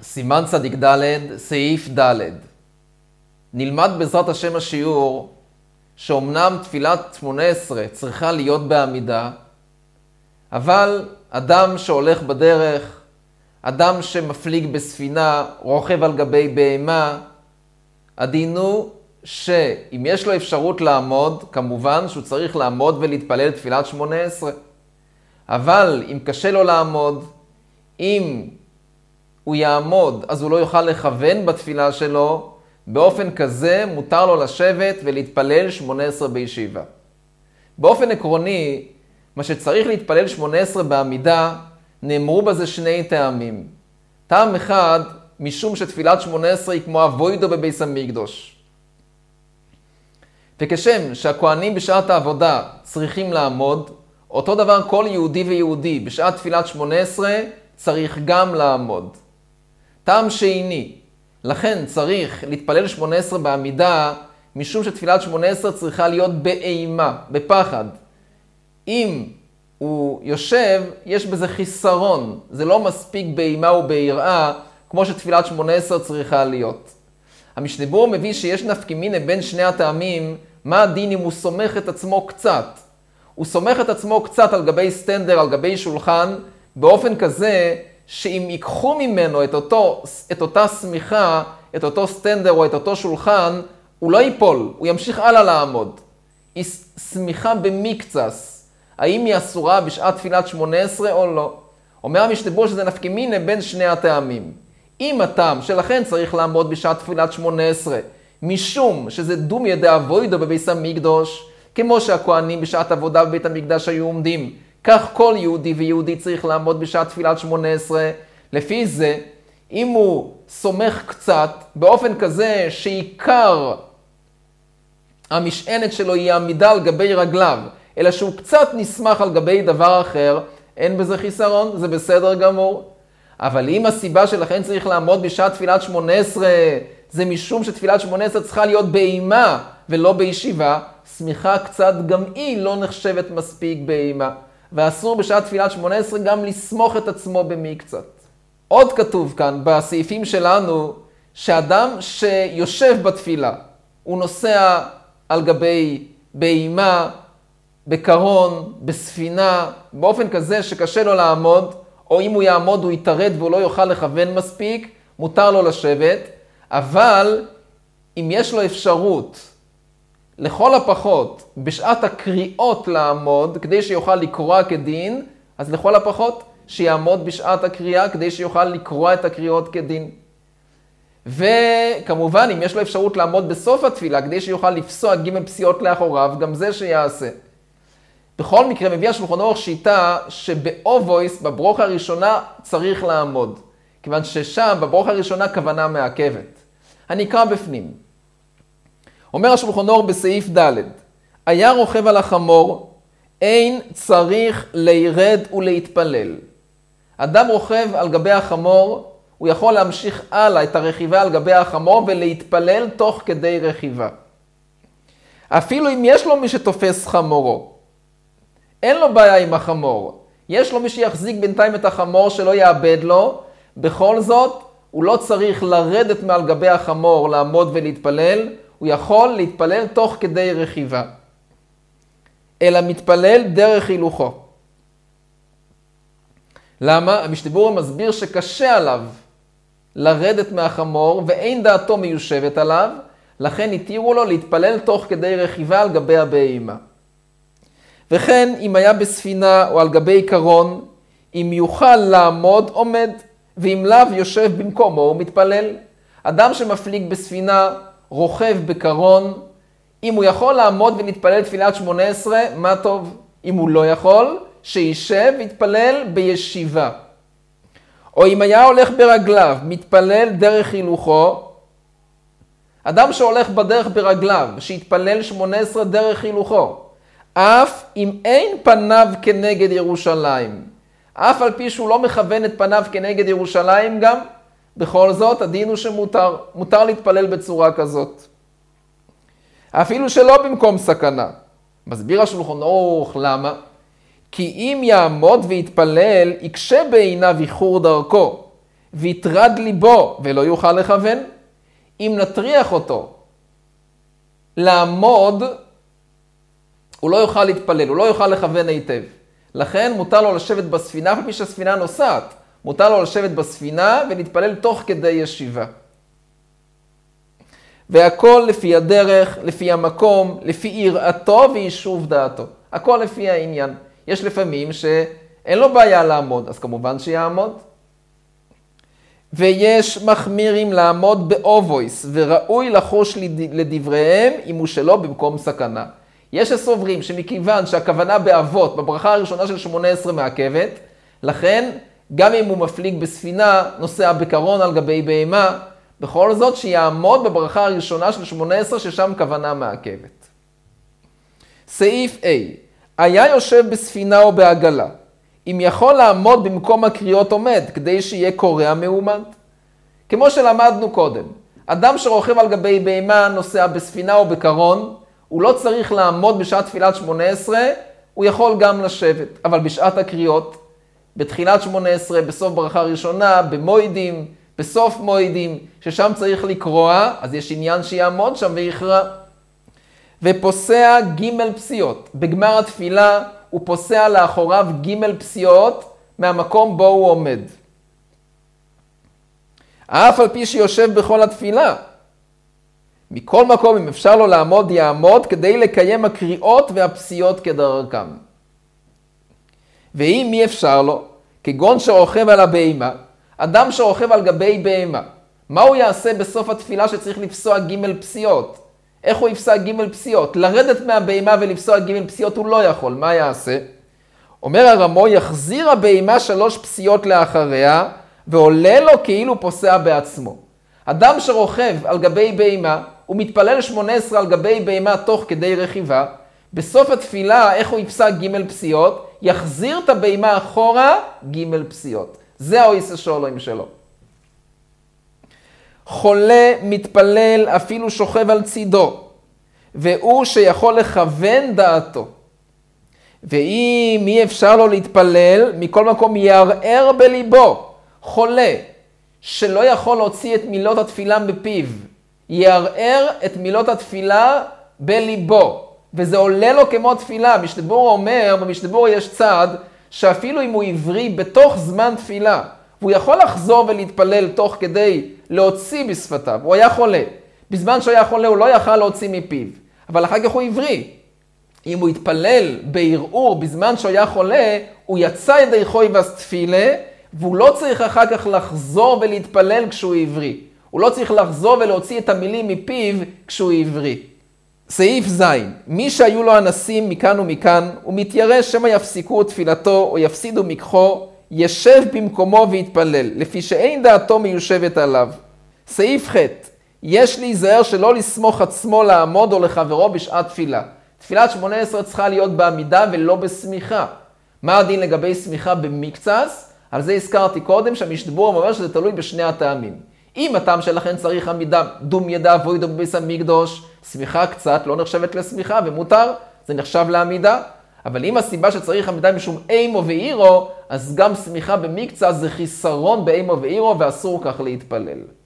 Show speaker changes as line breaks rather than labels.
סימן צדיק ד', סעיף ד'. נלמד בעזרת השם השיעור שאומנם תפילת 18 צריכה להיות בעמידה, אבל אדם שהולך בדרך, אדם שמפליג בספינה, רוכב על גבי בהמה, הדין הוא שאם יש לו אפשרות לעמוד, כמובן שהוא צריך לעמוד ולהתפלל תפילת 18. אבל אם קשה לו לעמוד, אם הוא יעמוד, אז הוא לא יוכל לכוון בתפילה שלו, באופן כזה מותר לו לשבת ולהתפלל 18 בישיבה. באופן עקרוני, מה שצריך להתפלל 18 בעמידה, נאמרו בזה שני טעמים. טעם אחד, משום שתפילת 18 היא כמו אבוידו בביס המקדוש. וכשם שהכהנים בשעת העבודה צריכים לעמוד, אותו דבר כל יהודי ויהודי בשעת תפילת 18 צריך גם לעמוד. טעם שני, לכן צריך להתפלל 18 בעמידה, משום שתפילת 18 צריכה להיות באימה, בפחד. אם הוא יושב, יש בזה חיסרון. זה לא מספיק באימה וביראה, כמו שתפילת 18 צריכה להיות. המשנה ברורה מביא שיש נפקא בין שני הטעמים, מה הדין אם הוא סומך את עצמו קצת. הוא סומך את עצמו קצת על גבי סטנדר, על גבי שולחן, באופן כזה שאם ייקחו ממנו את אותה סמיכה, את אותו סטנדר או את אותו שולחן, הוא לא ייפול, הוא ימשיך הלאה לעמוד. היא סמיכה במקצס. האם היא אסורה בשעת תפילת 18 או לא? אומר המשנה ברורה שזה נפקא בין שני הטעמים. אם הטעם שלכן צריך לעמוד בשעת תפילת 18, משום שזה דומיה דאבוידו בביס המקדוש, כמו שהכהנים בשעת עבודה בבית המקדש היו עומדים, כך כל יהודי ויהודי צריך לעמוד בשעת תפילת 18. לפי זה, אם הוא סומך קצת, באופן כזה שעיקר המשענת שלו היא עמידה על גבי רגליו, אלא שהוא קצת נסמך על גבי דבר אחר, אין בזה חיסרון, זה בסדר גמור. אבל אם הסיבה שלכן צריך לעמוד בשעת תפילת 18, זה משום שתפילת 18 צריכה להיות באימה ולא בישיבה, סמיכה קצת גם היא לא נחשבת מספיק באימה. ואסור בשעת תפילת 18 גם לסמוך את עצמו במקצת. עוד כתוב כאן בסעיפים שלנו, שאדם שיושב בתפילה, הוא נוסע על גבי בהמה, בקרון, בספינה, באופן כזה שקשה לו לעמוד, או אם הוא יעמוד הוא יתרד והוא לא יוכל לכוון מספיק, מותר לו לשבת, אבל אם יש לו אפשרות, לכל הפחות, בשעת הקריאות לעמוד, כדי שיוכל לקרוא כדין, אז לכל הפחות שיעמוד בשעת הקריאה, כדי שיוכל לקרוא את הקריאות כדין. וכמובן, אם יש לו אפשרות לעמוד בסוף התפילה, כדי שיוכל לפסוע ג' פסיעות לאחוריו, גם זה שיעשה. בכל מקרה, מביא השולחן אורך שיטה שבאובויס, בברוכה הראשונה, צריך לעמוד. כיוון ששם, בברוכה הראשונה, כוונה מעכבת. אני אקרא בפנים. אומר השולחן אורך בסעיף ד', היה רוכב על החמור, אין צריך לירד ולהתפלל. אדם רוכב על גבי החמור, הוא יכול להמשיך הלאה את הרכיבה על גבי החמור ולהתפלל תוך כדי רכיבה. אפילו אם יש לו מי שתופס חמורו, אין לו בעיה עם החמור. יש לו מי שיחזיק בינתיים את החמור שלא יאבד לו, בכל זאת הוא לא צריך לרדת מעל גבי החמור, לעמוד ולהתפלל, הוא יכול להתפלל תוך כדי רכיבה. אלא מתפלל דרך הילוכו. למה? המשנה ברורה מסביר שקשה עליו לרדת מהחמור ואין דעתו מיושבת עליו, לכן התירו לו להתפלל תוך כדי רכיבה על גבי הבהמה. וכן אם היה בספינה או על גבי קרון, אם יוכל לעמוד עומד, ואם לאו יושב במקומו הוא מתפלל. אדם שמפליג בספינה, רוכב בקרון, אם הוא יכול לעמוד ולהתפלל תפילת 18, מה טוב. אם הוא לא יכול, שישב ויתפלל בישיבה. או אם היה הולך ברגליו, מתפלל דרך הילוכו, אדם שהולך בדרך ברגליו, שיתפלל 18 דרך הילוכו, אף אם אין פניו כנגד ירושלים, אף על פי שהוא לא מכוון את פניו כנגד ירושלים גם, בכל זאת הדין הוא מותר להתפלל בצורה כזאת. אפילו שלא במקום סכנה. מסביר השולחן אורך למה? כי אם יעמוד ויתפלל, יקשה בעיניו איחור דרכו, ויתרד ליבו ולא יוכל לכוון. אם נטריח אותו לעמוד, הוא לא יוכל להתפלל, הוא לא יוכל לכוון היטב. לכן מותר לו לשבת בספינה, לפי שהספינה נוסעת. מותר לו לשבת בספינה ולהתפלל תוך כדי ישיבה. והכל לפי הדרך, לפי המקום, לפי יראתו ויישוב דעתו. הכל לפי העניין. יש לפעמים שאין לו בעיה לעמוד, אז כמובן שיעמוד. ויש מחמירים לעמוד באובויס, וראוי לחוש לדבריהם אם הוא שלא במקום סכנה. יש הסוברים שמכיוון שהכוונה באבות, בברכה הראשונה של 18 מעכבת, לכן גם אם הוא מפליג בספינה, נוסע בקרון על גבי בהמה, בכל זאת שיעמוד בברכה הראשונה של 18 ששם כוונה מעכבת. סעיף A, היה יושב בספינה או בעגלה, אם יכול לעמוד במקום הקריאות עומד, כדי שיהיה קורא מעומד. כמו שלמדנו קודם, אדם שרוכב על גבי בהמה נוסע בספינה או בקרון, הוא לא צריך לעמוד בשעת תפילת 18, הוא יכול גם לשבת. אבל בשעת הקריאות, בתחילת 18, בסוף ברכה ראשונה, במועדים, בסוף מועדים, ששם צריך לקרוע, אז יש עניין שיעמוד שם ויקרא. ופוסע ג' פסיעות. בגמר התפילה הוא פוסע לאחוריו ג' פסיעות מהמקום בו הוא עומד. אף על פי שיושב בכל התפילה. מכל מקום, אם אפשר לו לעמוד, יעמוד כדי לקיים הקריאות והפסיעות כדרכם. ואם מי אפשר לו, כגון שרוכב על הבהמה, אדם שרוכב על גבי בהמה, מה הוא יעשה בסוף התפילה שצריך לפסוע ג' פסיעות? איך הוא יפסע ג' פסיעות? לרדת מהבהמה ולפסוע ג' פסיעות הוא לא יכול, מה יעשה? אומר הרמו, יחזיר הבהמה 3 פסיעות לאחריה, ועולה לו כאילו פוסע בעצמו. אדם שרוכב על גבי בהמה, הוא מתפלל 18 על גבי בהמה תוך כדי רכיבה, בסוף התפילה, איך הוא יפסע ג' פסיעות? יחזיר את הבהמה אחורה ג' פסיעות. זה האויסה שולוים שלו. חולה מתפלל אפילו שוכב על צידו, והוא שיכול לכוון דעתו. ואם אי אפשר לו להתפלל, מכל מקום יערער בליבו. חולה שלא יכול להוציא את מילות התפילה מפיו, יערער את מילות התפילה בליבו. וזה עולה לו כמו תפילה. משתבור אומר, במשתבור יש צד, שאפילו אם הוא עברי בתוך זמן תפילה, והוא יכול לחזור ולהתפלל תוך כדי להוציא בשפתיו, הוא היה חולה. בזמן שהוא היה חולה הוא לא יכל להוציא מפיו, אבל אחר כך הוא עברי. אם הוא התפלל בערעור בזמן שהוא היה חולה, הוא יצא ידי חוי וסתפילה, והוא לא צריך אחר כך לחזור ולהתפלל כשהוא עברי. הוא לא צריך לחזור ולהוציא את המילים מפיו כשהוא עברי. סעיף ז', מי שהיו לו אנסים מכאן ומכאן, הוא מתיירא שמא יפסיקו תפילתו או יפסידו מקחו, ישב במקומו ויתפלל, לפי שאין דעתו מיושבת עליו. סעיף ח', יש להיזהר שלא לסמוך עצמו לעמוד או לחברו בשעת תפילה. תפילת 18 צריכה להיות בעמידה ולא בסמיכה. מה הדין לגבי סמיכה במקצס? על זה הזכרתי קודם שהמשתבור אומר שזה תלוי בשני הטעמים. אם הטעם שלכן צריך עמידה דום ידע ווידו בביס המקדוש, סמיכה קצת לא נחשבת לסמיכה ומותר, זה נחשב לעמידה. אבל אם הסיבה שצריך עמידה משום אימו ואירו, אז גם סמיכה במקצת זה חיסרון באימו ואירו ואסור כך להתפלל.